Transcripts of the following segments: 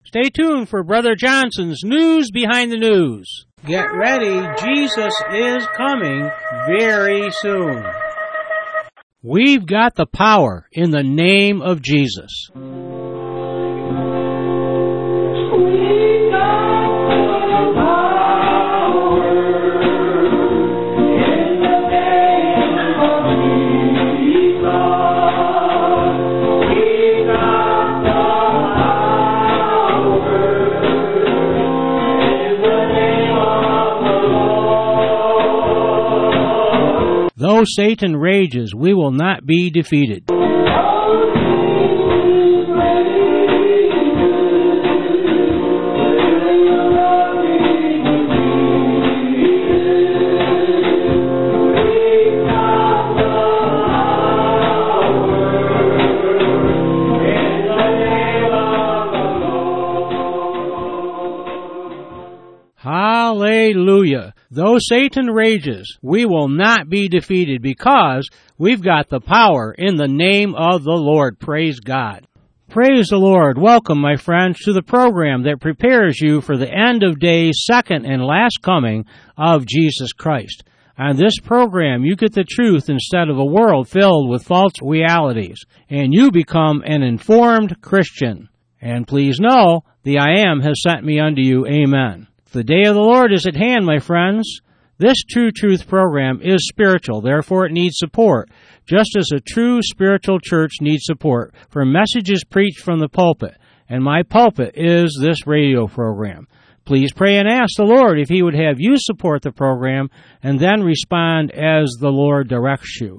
Stay tuned for Brother Johnson's News Behind the News. Get ready, Jesus is coming very soon. We've got the power in the name of Jesus. Though Satan rages, we will not be defeated. Hallelujah. Though Satan rages, we will not be defeated because we've got the power in the name of the Lord. Praise God. Praise the Lord. Welcome, my friends, to the program that prepares you for the end of days, second and last coming of Jesus Christ. On this program, you get the truth instead of a world filled with false realities, and you become an informed Christian. And please know, the I Am has sent me unto you. Amen. The day of the Lord is at hand, my friends. This True Truth program is spiritual, therefore it needs support, just as a true spiritual church needs support for messages preached from the pulpit, and my pulpit is this radio program. Please pray and ask the Lord if He would have you support the program, and then respond as the Lord directs you.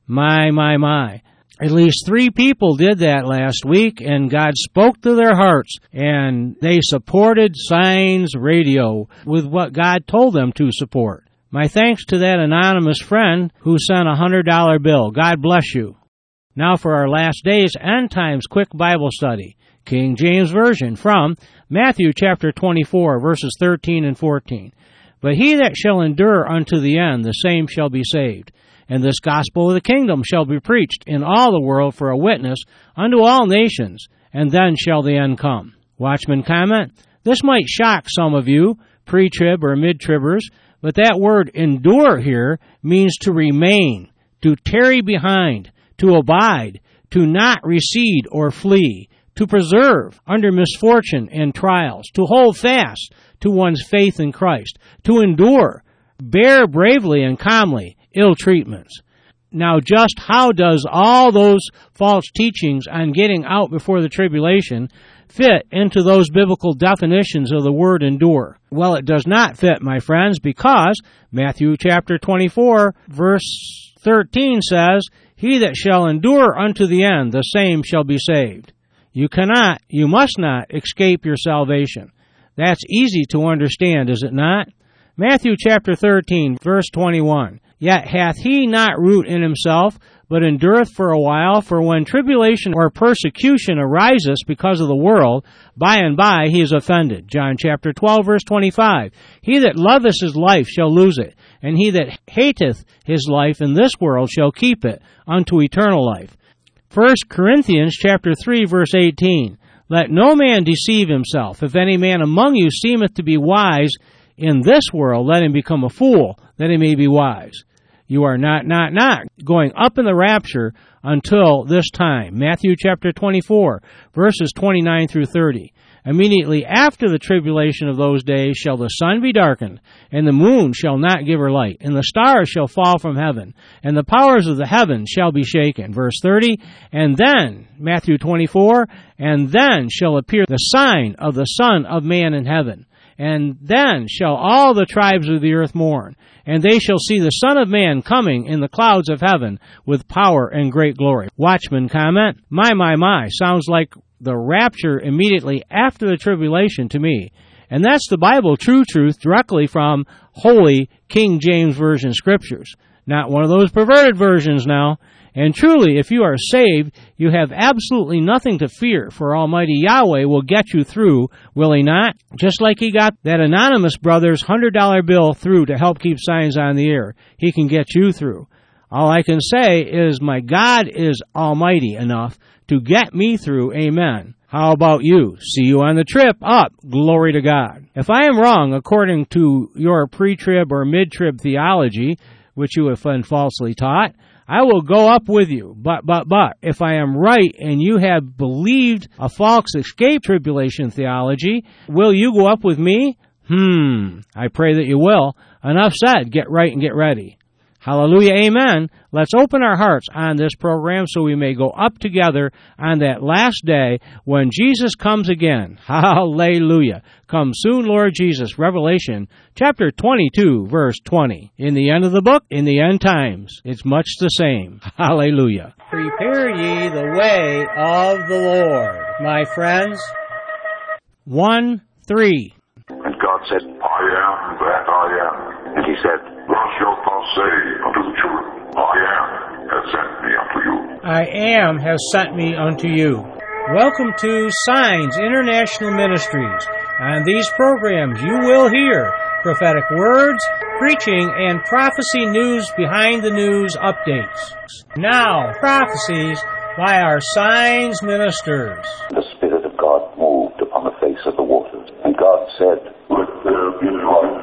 My. At least 3 people did that last week, and God spoke to their hearts, and they supported Signs Radio with what God told them to support. My thanks to that anonymous friend who sent a $100 bill. God bless you. Now for our last days end times quick Bible study, King James Version, from Matthew chapter 24, verses 13 and 14. But he that shall endure unto the end, the same shall be saved. And this gospel of the kingdom shall be preached in all the world for a witness unto all nations, and then shall the end come. Watchman comment, this might shock some of you, pre-trib or mid-tribbers, but that word endure here means to remain, to tarry behind, to abide, to not recede or flee, to preserve under misfortune and trials, to hold fast to one's faith in Christ, to endure, bear bravely and calmly ill treatments. Now, just how does all those false teachings on getting out before the tribulation fit into those biblical definitions of the word endure? Well, it does not fit, my friends, because Matthew chapter 24, verse 13 says, he that shall endure unto the end, the same shall be saved. You must not escape your salvation. That's easy to understand, is it not? Matthew chapter 13, verse 21. Yet hath he not root in himself, but endureth for a while. For when tribulation or persecution arises because of the world, by and by he is offended. John chapter 12, verse 25. He that loveth his life shall lose it, and he that hateth his life in this world shall keep it unto eternal life. 1 Corinthians chapter 3, verse 18. Let no man deceive himself. If any man among you seemeth to be wise in this world, let him become a fool, that he may be wise. You are not going up in the rapture until this time. Matthew chapter 24, verses 29 through 30. Immediately after the tribulation of those days shall the sun be darkened, and the moon shall not give her light, and the stars shall fall from heaven, and the powers of the heavens shall be shaken. Verse 30, and then, Matthew 24, and then shall appear the sign of the Son of Man in heaven. And then shall all the tribes of the earth mourn, and they shall see the Son of Man coming in the clouds of heaven with power and great glory. Watchman comment, my, sounds like the rapture immediately after the tribulation to me. And that's the Bible true truth directly from Holy King James Version Scriptures. Not one of those perverted versions now. And truly, if you are saved, you have absolutely nothing to fear, for Almighty Yahweh will get you through, will He not? Just like He got that anonymous brother's $100 bill through to help keep Signs on the air, He can get you through. All I can say is my God is almighty enough to get me through. Amen. How about you? See you on the trip up. Glory to God. If I am wrong, according to your pre-trib or mid-trib theology, which you have been falsely taught, I will go up with you. But, if I am right and you have believed a false escape tribulation theology, will you go up with me? I pray that you will. Enough said. Get right and get ready. Hallelujah, amen. Let's open our hearts on this program so we may go up together on that last day when Jesus comes again. Hallelujah. Come soon, Lord Jesus. Revelation chapter 22, verse 20. In the end of the book, in the end times, it's much the same. Hallelujah. Prepare ye the way of the Lord, my friends. 1:3. And God said, I am that I am. And he said, thus shalt thou say unto the children, I am has sent me unto you. I am has sent me unto you. Welcome to Signs International Ministries. On these programs you will hear prophetic words, preaching, and prophecy news behind the news updates. Now, prophecies by our Signs ministers. The Spirit of God moved upon the face of the waters, and God said, Let there be light.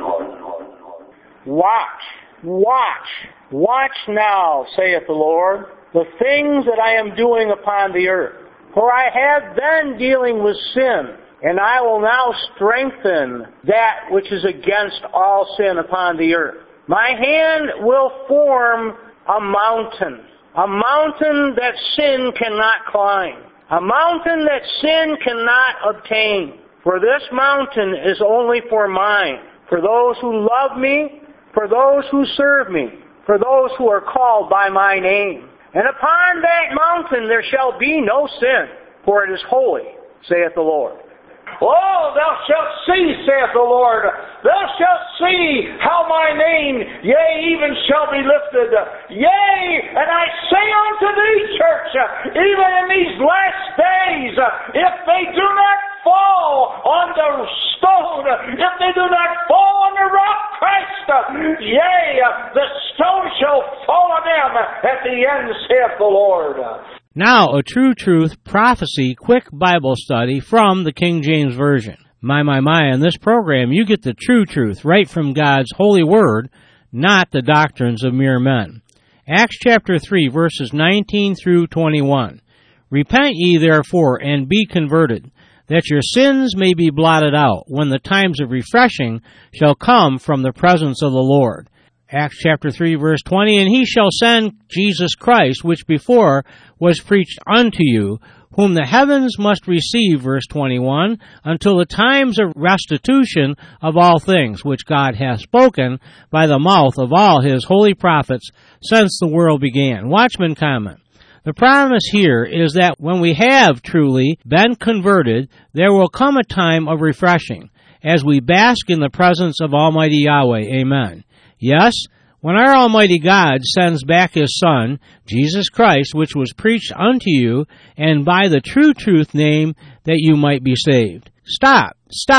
Watch now, saith the Lord, the things that I am doing upon the earth. For I have been dealing with sin, and I will now strengthen that which is against all sin upon the earth. My hand will form a mountain that sin cannot climb, a mountain that sin cannot obtain. For this mountain is only for mine, for those who love me, for those who serve me, for those who are called by my name. And upon that mountain there shall be no sin, for it is holy, saith the Lord. Oh, thou shalt see, saith the Lord, thou shalt see how my name, yea, even shall be lifted. Yea, and I say unto thee, church, even in these last days, if they do not fall on the stone, if they do not fall on the rock Christ, yea, the stone shall fall on them at the end, saith the Lord. Now, a True Truth Prophecy quick Bible study from the King James Version. My, in this program you get the true truth right from God's holy word, not the doctrines of mere men. Acts chapter 3, verses 19 through 21. Repent ye therefore, and be converted, that your sins may be blotted out, when the times of refreshing shall come from the presence of the Lord. Acts chapter 3, verse 20, and he shall send Jesus Christ, which before was preached unto you, whom the heavens must receive, verse 21, until the times of restitution of all things, which God hath spoken by the mouth of all his holy prophets since the world began. Watchman comment. The promise here is that when we have truly been converted, there will come a time of refreshing, as we bask in the presence of Almighty Yahweh. Amen. Yes, when our Almighty God sends back His Son, Jesus Christ, which was preached unto you, and by the true truth name, that you might be saved. Stop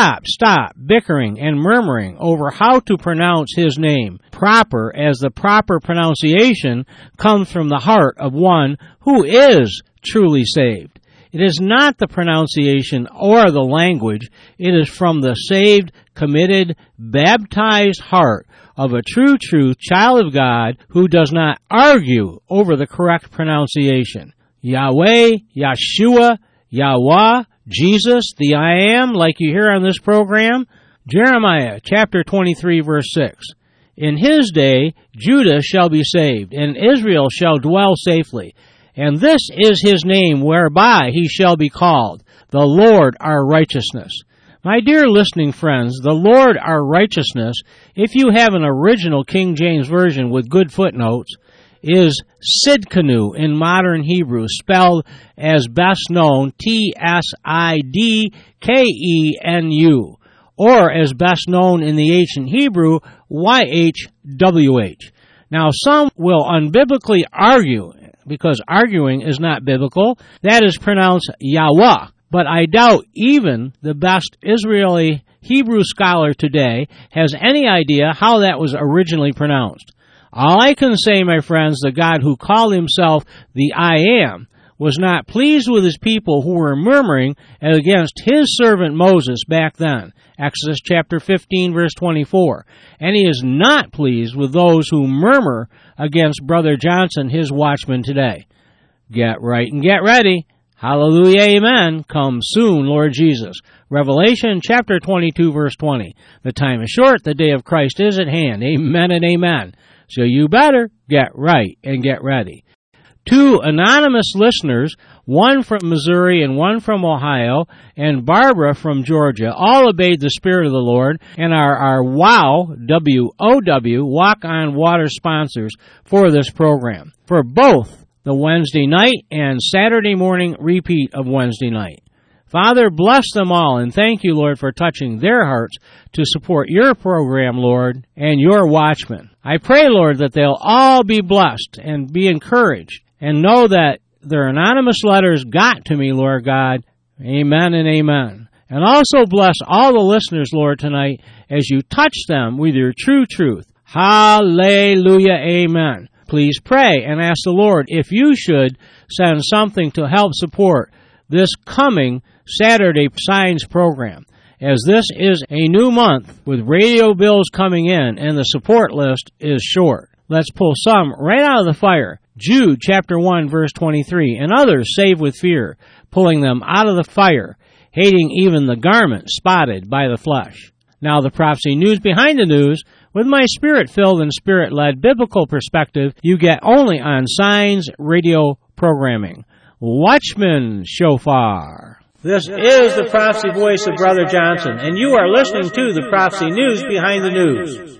bickering and murmuring over how to pronounce His name proper, as the proper pronunciation comes from the heart of one who is truly saved. It is not the pronunciation or the language. It is from the saved, committed, baptized heart of a true truth child of God who does not argue over the correct pronunciation. Yahweh, Yeshua, Yahweh, Jesus, the I Am, like you hear on this program. Jeremiah chapter 23, verse 6. In his day Judah shall be saved, and Israel shall dwell safely. And this is his name whereby he shall be called, the Lord our righteousness. My dear listening friends, the Lord our righteousness, if you have an original King James Version with good footnotes, is Sidkenu in modern Hebrew, spelled as best known T-S-I-D-K-E-N-U, or as best known in the ancient Hebrew, Y-H-W-H. Now some will unbiblically argue, because arguing is not biblical, that is pronounced Yahweh. But I doubt even the best Israeli Hebrew scholar today has any idea how that was originally pronounced. All I can say, my friends, the God who called himself the I Am was not pleased with his people who were murmuring against his servant Moses back then. Exodus chapter 15, verse 24. And he is not pleased with those who murmur against Brother Johnson, his watchman today. Get right and get ready. Hallelujah, amen. Come soon, Lord Jesus. Revelation chapter 22, verse 20. The time is short, the day of Christ is at hand. Amen and amen. So you better get right and get ready. 2 anonymous listeners, one from Missouri and one from Ohio, and Barbara from Georgia, all obeyed the Spirit of the Lord and are our WOW, W-O-W, Walk on Water sponsors for this program, for both the Wednesday night and Saturday morning repeat of Wednesday night. Father, bless them all, and thank you, Lord, for touching their hearts to support your program, Lord, and your watchmen. I pray, Lord, that they'll all be blessed and be encouraged and know that their anonymous letters got to me, Lord God. Amen and amen. And also bless all the listeners, Lord, tonight as you touch them with your true truth. Hallelujah, amen. Please pray and ask the Lord if you should send something to help support this coming Saturday Signs program, as this is a new month with radio bills coming in and the support list is short. Let's pull some right out of the fire. Jude chapter 1 verse 23, and others save with fear, pulling them out of the fire, hating even the garment spotted by the flesh. Now the prophecy news behind the news, with my spirit-filled and spirit-led biblical perspective you get only on Signs Radio programming. Watchman Shofar. This is the prophecy voice of Brother Johnson, and you are listening to the prophecy news behind the news.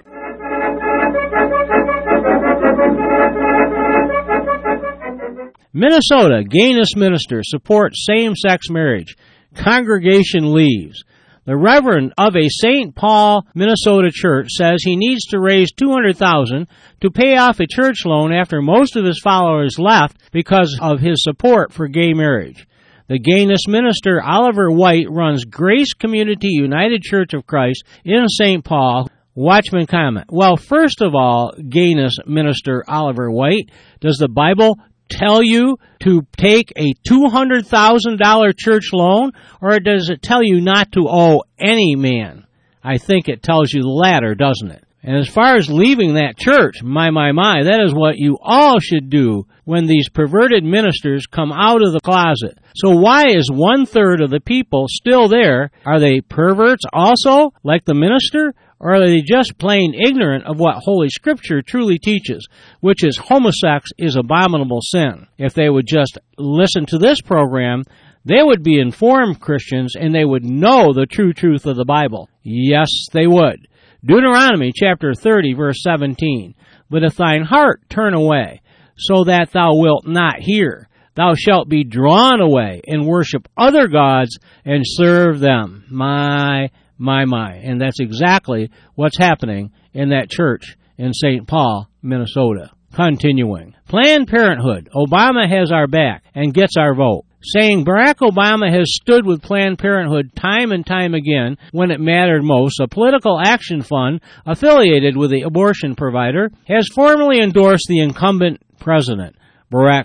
Minnesota Gayness minister supports same-sex marriage. Congregation leaves. The Reverend of a St. Paul, Minnesota church says he needs to raise $200,000 to pay off a church loan after most of his followers left because of his support for gay marriage. The Gayness minister Oliver White runs Grace Community United Church of Christ in St. Paul. Watchman comment. Well, first of all, Gayness minister Oliver White, does the Bible tell you to take a $200,000 church loan, or does it tell you not to owe any man? I think it tells you the latter, doesn't it? And as far as leaving that church, my, that is what you all should do when these perverted ministers come out of the closet. So why is 1/3 of the people still there? Are they perverts also, like the minister? Or are they just plain ignorant of what Holy Scripture truly teaches, which is homosex is abominable sin? If they would just listen to this program, they would be informed Christians and they would know the true truth of the Bible. Yes, they would. Deuteronomy chapter 30, verse 17. But if thine heart turn away, so that thou wilt not hear, thou shalt be drawn away and worship other gods and serve them. My. And that's exactly what's happening in that church in St. Paul, Minnesota. Continuing. Planned Parenthood. Obama has our back and gets our vote. Saying Barack Obama has stood with Planned Parenthood time and time again when it mattered most, a political action fund affiliated with the abortion provider has formally endorsed the incumbent president, Barack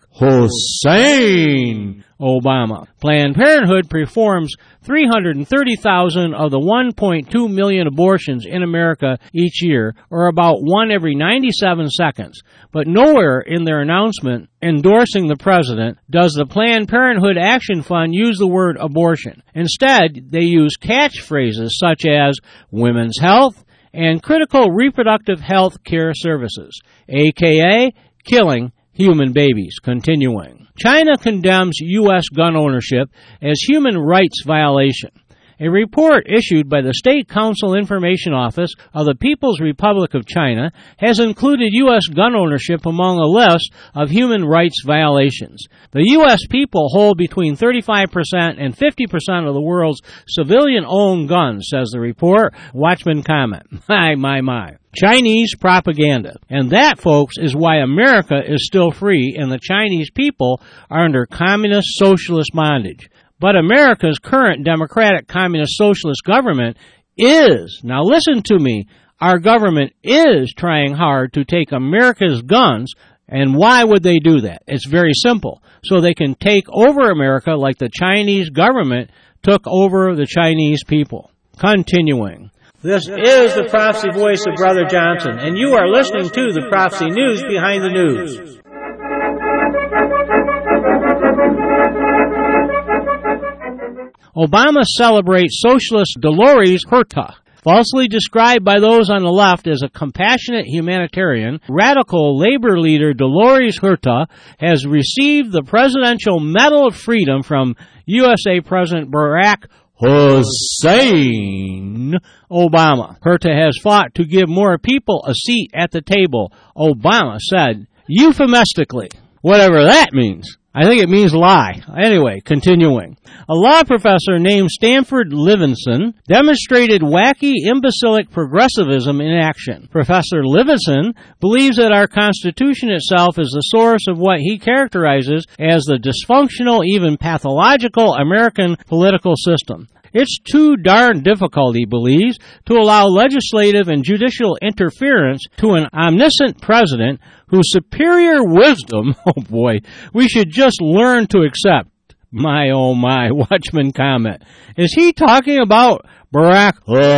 Hussein Obama. Planned Parenthood performs 330,000 of the 1.2 million abortions in America each year, or about one every 97 seconds. But nowhere in their announcement endorsing the president does the Planned Parenthood Action Fund use the word abortion. Instead, they use catchphrases such as women's health and critical reproductive health care services, aka killing human babies. Continuing. China condemns U.S. gun ownership as human rights violation. A report issued by the State Council Information Office of the People's Republic of China has included U.S. gun ownership among a list of human rights violations. The U.S. people hold between 35% and 50% of the world's civilian-owned guns, says the report. Watchman comment. My. Chinese propaganda. And that, folks, is why America is still free and the Chinese people are under communist socialist bondage. But America's current democratic communist socialist government is, now listen to me, our government is trying hard to take America's guns And why would they do that? It's very simple. So they can take over America like the Chinese government took over the Chinese people. Continuing. This is the Prophecy Voice of Brother Johnson, and you are listening to the Prophecy News Behind the News. Obama celebrates socialist Dolores Huerta. Falsely described by those on the left as a compassionate humanitarian, radical labor leader Dolores Huerta has received the Presidential Medal of Freedom from USA President Barack Hussein Obama. Huerta has fought to give more people a seat at the table, Obama said euphemistically. Whatever that means. I think it means lie. Anyway, continuing. A law professor named Stanford Livingston demonstrated wacky, imbecilic progressivism in action. Professor Livingston believes that our Constitution itself is the source of what he characterizes as the dysfunctional, even pathological American political system. It's too darn difficult, he believes, to allow legislative and judicial interference to an omniscient president whose superior wisdom, oh boy, we should just learn to accept. My, oh my, Watchman comment. Is he talking about Barack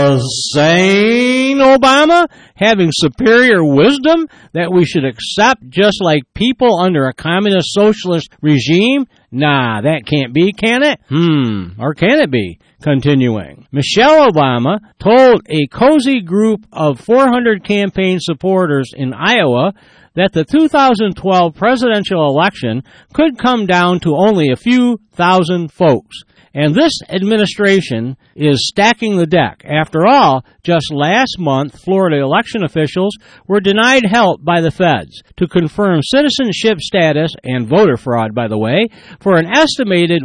Hussein Obama having superior wisdom that we should accept just like people under a communist socialist regime? Nah, that can't be, can it? Or can it be? Continuing. Michelle Obama told a cozy group of 400 campaign supporters in Iowa that the 2012 presidential election could come down to only a few thousand folks. And this administration is stacking the deck. After all, just last month, Florida election officials were denied help by the feds to confirm citizenship status and voter fraud, by the way, for an estimated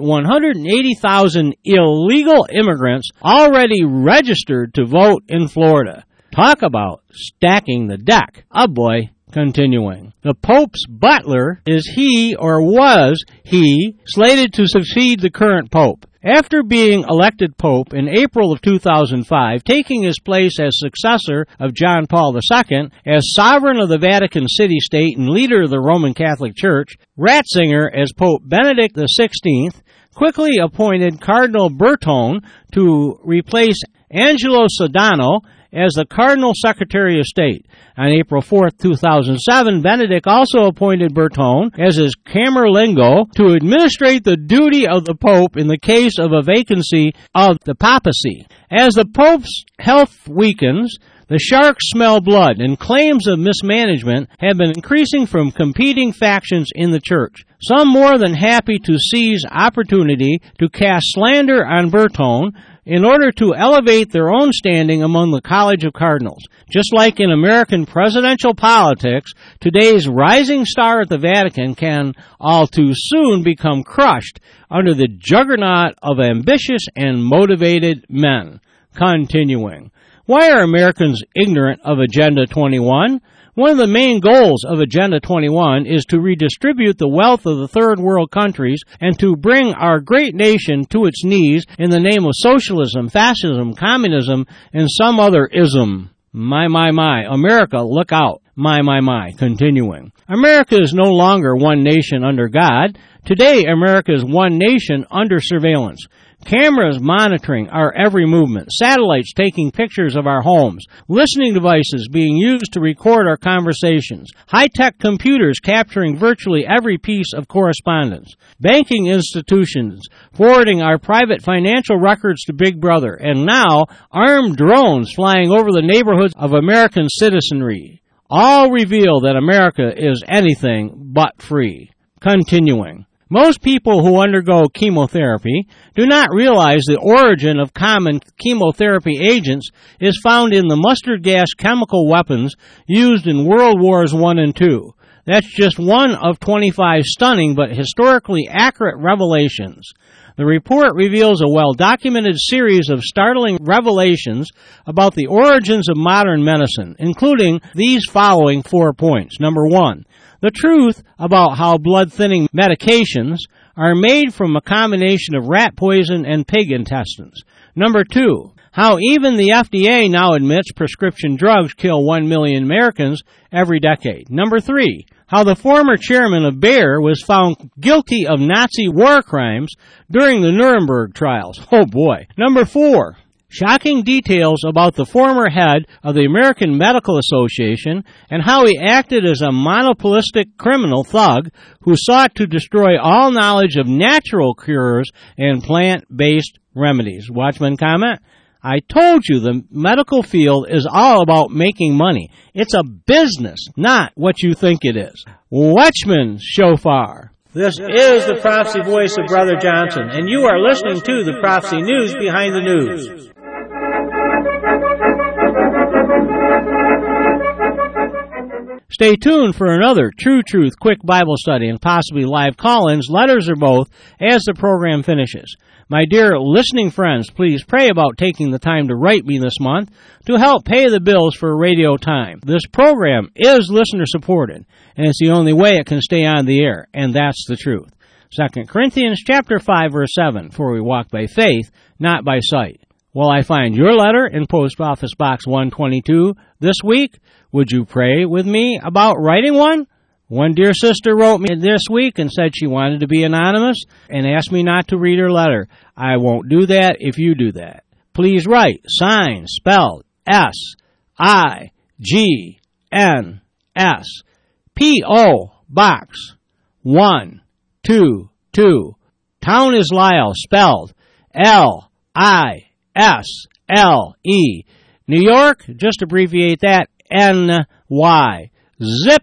180,000 illegal immigrants already registered to vote in Florida. Talk about stacking the deck. Oh boy. Continuing. The Pope's butler is he, or was he, slated to succeed the current Pope. After being elected Pope in April of 2005, taking his place as successor of John Paul II, as sovereign of the Vatican City-State and leader of the Roman Catholic Church, Ratzinger as Pope Benedict XVI quickly appointed Cardinal Bertone to replace Angelo Sodano as the Cardinal Secretary of State. On April 4, 2007, Benedict also appointed Bertone as his camerlengo to administrate the duty of the Pope in the case of a vacancy of the papacy. As the Pope's health weakens, the sharks smell blood, and claims of mismanagement have been increasing from competing factions in the Church. Some more than happy to seize opportunity to cast slander on Bertone in order to elevate their own standing among the College of Cardinals. Just like in American presidential politics, today's rising star at the Vatican can all too soon become crushed under the juggernaut of ambitious and motivated men. Continuing. Why are Americans ignorant of Agenda 21? One of the main goals of Agenda 21 is to redistribute the wealth of the third world countries and to bring our great nation to its knees in the name of socialism, fascism, communism, and some other ism. My. America, look out. My. Continuing. America is no longer one nation under God. Today, America is one nation under surveillance. Cameras monitoring our every movement, satellites taking pictures of our homes, listening devices being used to record our conversations, high-tech computers capturing virtually every piece of correspondence, banking institutions forwarding our private financial records to Big Brother, and now armed drones flying over the neighborhoods of American citizenry. All reveal that America is anything but free. Continuing. Most people who undergo chemotherapy do not realize the origin of common chemotherapy agents is found in the mustard gas chemical weapons used in World Wars I and II. That's just one of 25 stunning but historically accurate revelations. The report reveals a well-documented series of startling revelations about the origins of modern medicine, including these following 4 points. Number 1. The truth about how blood-thinning medications are made from a combination of rat poison and pig intestines. Number 2, How even the FDA now admits prescription drugs kill 1 million Americans every decade. Number 3, how the former chairman of Bayer was found guilty of Nazi war crimes during the Nuremberg trials. Oh boy. Number 4, shocking details about the former head of the American Medical Association and how he acted as a monopolistic criminal thug who sought to destroy all knowledge of natural cures and plant-based remedies. Watchman comment? I told you the medical field is all about making money. It's a business, not what you think it is. Watchman Shofar. This is the prophecy voice of Brother Johnson, and you are listening to the Prophecy News Behind the News. Stay tuned for another True Truth quick Bible study and possibly live call-ins, letters or both, as the program finishes. My dear listening friends, please pray about taking the time to write me this month to help pay the bills for radio time. This program is listener-supported, and it's the only way it can stay on the air, and that's the truth. 2 Corinthians chapter 5, verse 7, for we walk by faith, not by sight. Will I find your letter in Post Office Box 122 this week? Would you pray with me about writing one? One dear sister wrote me this week and said she wanted to be anonymous and asked me not to read her letter. I won't do that if you do that. Please write, sign, spelled S-I-G-N-S, P.O. Box 122. Town is Lisle, spelled L-I-S-L-E. New York, just abbreviate that, N-Y. Zip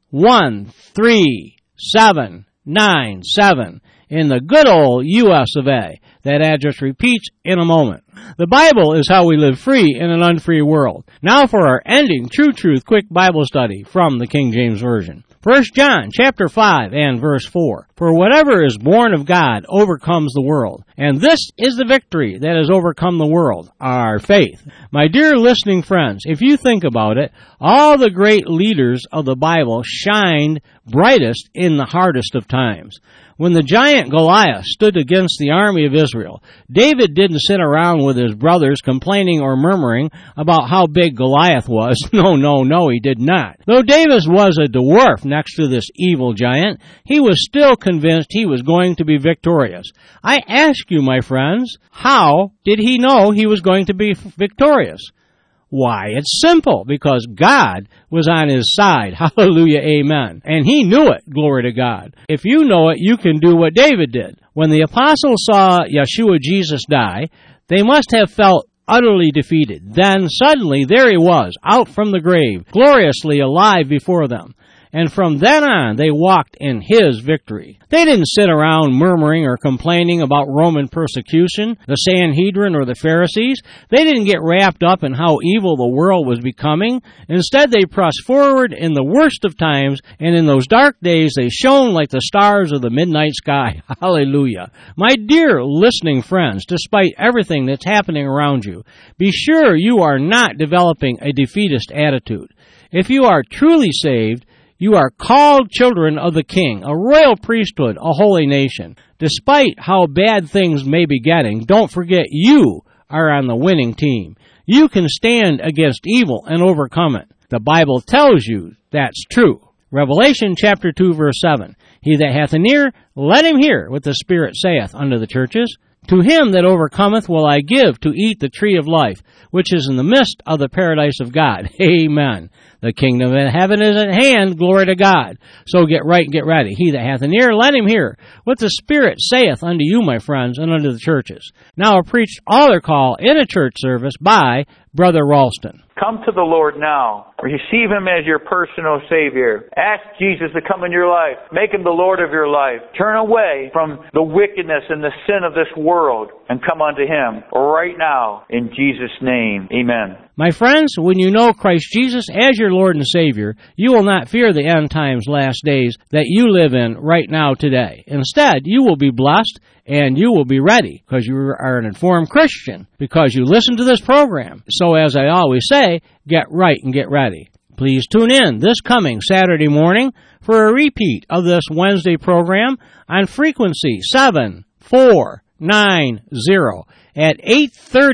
13797 in the good old U.S. of A. That address repeats in a moment. The Bible is how we live free in an unfree world. Now for our ending True Truth quick Bible study from the King James Version. 1 John chapter 5 and verse 4. For whatever is born of God overcomes the world. And this is the victory that has overcome the world, our faith. My dear listening friends, if you think about it, all the great leaders of the Bible shined brightest in the hardest of times. When the giant Goliath stood against the army of Israel, David didn't sit around with his brothers complaining or murmuring about how big Goliath was. No, he did not. Though David was a dwarf next to this evil giant, he was still convinced he was going to be victorious. I ask you, my friends, how did he know he was going to be victorious? Why, it's simple, because God was on his side. Hallelujah, amen. And he knew it, glory to God. If you know it, you can do what David did. When the apostles saw Yeshua Jesus die, they must have felt utterly defeated. Then suddenly there he was, out from the grave, gloriously alive before them. And from then on, they walked in his victory. They didn't sit around murmuring or complaining about Roman persecution, the Sanhedrin, or the Pharisees. They didn't get wrapped up in how evil the world was becoming. Instead, they pressed forward in the worst of times, and in those dark days, they shone like the stars of the midnight sky. Hallelujah. My dear listening friends, despite everything that's happening around you, be sure you are not developing a defeatist attitude. If you are truly saved, you are called children of the King, a royal priesthood, a holy nation. Despite how bad things may be getting, don't forget you are on the winning team. You can stand against evil and overcome it. The Bible tells you that's true. Revelation chapter 2 verse 7. He that hath an ear, let him hear what the Spirit saith unto the churches. To him that overcometh will I give to eat the tree of life, which is in the midst of the paradise of God. Amen. The kingdom of heaven is at hand, glory to God. So get right and get ready. He that hath an ear, let him hear what the Spirit saith unto you, my friends, and unto the churches. Now a preached altar call in a church service by Brother Ralston. Come to the Lord now. Receive Him as your personal Savior. Ask Jesus to come in your life. Make Him the Lord of your life. Turn away from the wickedness and the sin of this world and come unto Him right now in Jesus' name. Amen. My friends, when you know Christ Jesus as your Lord and Savior, you will not fear the end times, last days that you live in right now today. Instead, you will be blessed and you will be ready because you are an informed Christian, because you listen to this program. So as I always say, get right and get ready. Please tune in this coming Saturday morning for a repeat of this Wednesday program on frequency 7490 at 8:30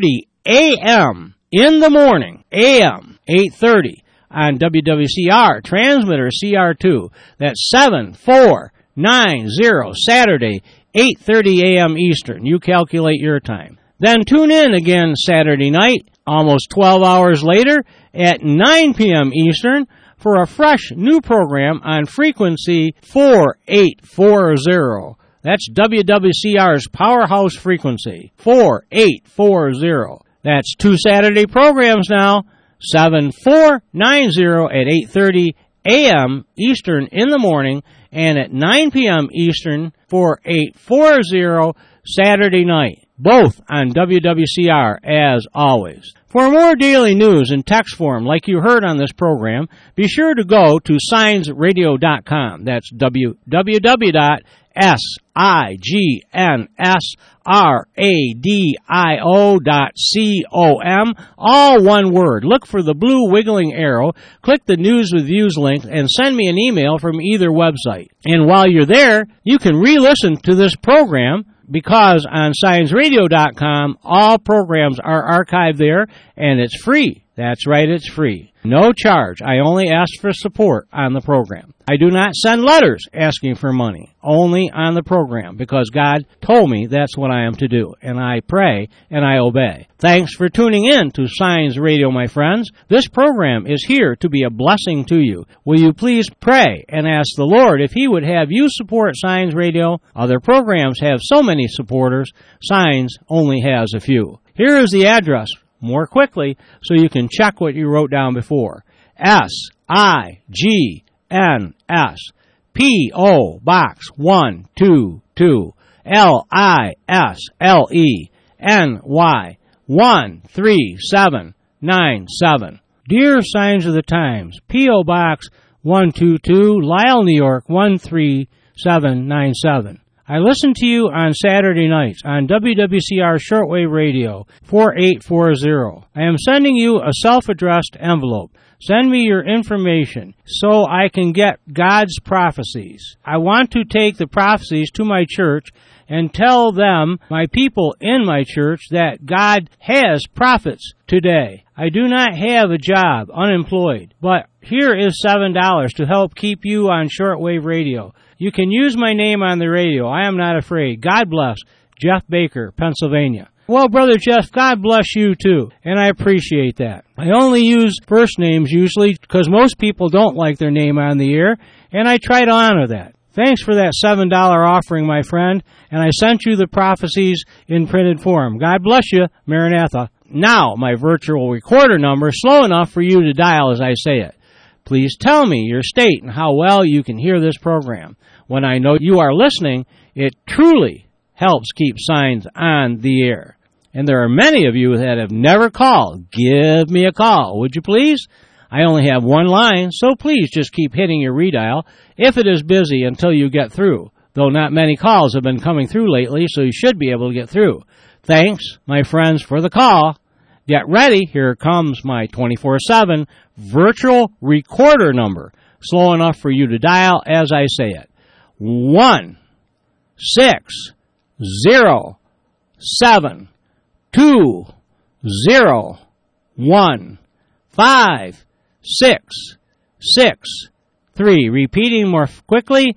a.m. in the morning, a.m. 8:30 on WWCR, transmitter CR2. That's 7490 Saturday, 8:30 a.m. Eastern. You calculate your time. Then tune in again Saturday night, almost 12 hours later, at 9 p.m. Eastern for a fresh new program on frequency 4840. That's WWCR's powerhouse frequency, 4840. That's 2 Saturday programs now, 7490 at 8:30 a.m. Eastern in the morning, and at 9 p.m. Eastern for 840 Saturday night, both on WWCR as always. For more daily news in text form like you heard on this program, be sure to go to signsradio.com. That's www.signsradio.com, all one word. Look for the blue wiggling arrow, click the News with Views link, and send me an email from either website. And while you're there, you can re-listen to this program, because on signsradio.com, all programs are archived there, and it's free. That's right, it's free. No charge. I only ask for support on the program. I do not send letters asking for money, only on the program, because God told me that's what I am to do, and I pray and I obey. Thanks for tuning in to Signs Radio, my friends. This program is here to be a blessing to you. Will you please pray and ask the Lord if He would have you support Signs Radio? Other programs have so many supporters. Signs only has a few. Here is the address, more quickly, so you can check what you wrote down before. SIGNS, P.O. Box 122, LISLE, NY 13797. Dear Signs of the Times, P.O. Box 122, Lisle, New York 13797. I listen to you on Saturday nights on WWCR Shortwave Radio 4840. I am sending you a self-addressed envelope. Send me your information so I can get God's prophecies. I want to take the prophecies to my church and tell them, my people in my church, that God has prophets today. I do not have a job, unemployed, but here is $7 to help keep you on shortwave radio. You can use my name on the radio. I am not afraid. God bless. Jeff Baker, Pennsylvania. Well, Brother Jeff, God bless you too, and I appreciate that. I only use first names usually because most people don't like their name on the air, and I try to honor that. Thanks for that $7 offering, my friend, and I sent you the prophecies in printed form. God bless you, Maranatha. Now, my virtual recorder number, slow enough for you to dial as I say it. Please tell me your state and how well you can hear this program. When I know you are listening, it truly helps keep Signs on the air. And there are many of you that have never called. Give me a call, would you please? I only have one line, so please just keep hitting your redial if it is busy until you get through, though not many calls have been coming through lately, so you should be able to get through. Thanks, my friends, for the call. Get ready. Here comes my 24/7 virtual recorder number, slow enough for you to dial as I say it. 1-607-201-5663. Repeating more quickly,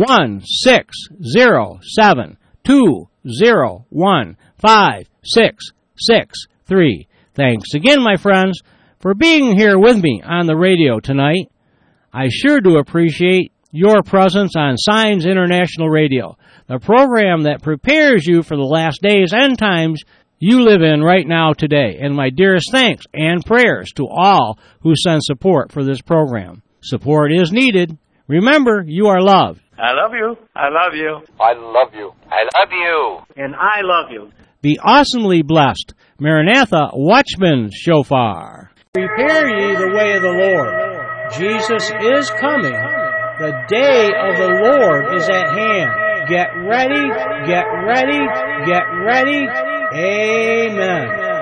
1-607-201-5663. Thanks again, my friends, for being here with me on the radio tonight. I sure do appreciate your presence on Signs International Radio, the program that prepares you for the last days and times you live in right now today. And my dearest thanks and prayers to all who send support for this program. Support is needed. Remember, you are loved. I love you. I love you. I love you. I love you. And I love you. Be awesomely blessed. Maranatha, Watchman's Shofar. Prepare ye the way of the Lord. Jesus is coming. The day of the Lord is at hand. Get ready, get ready, get ready. Amen.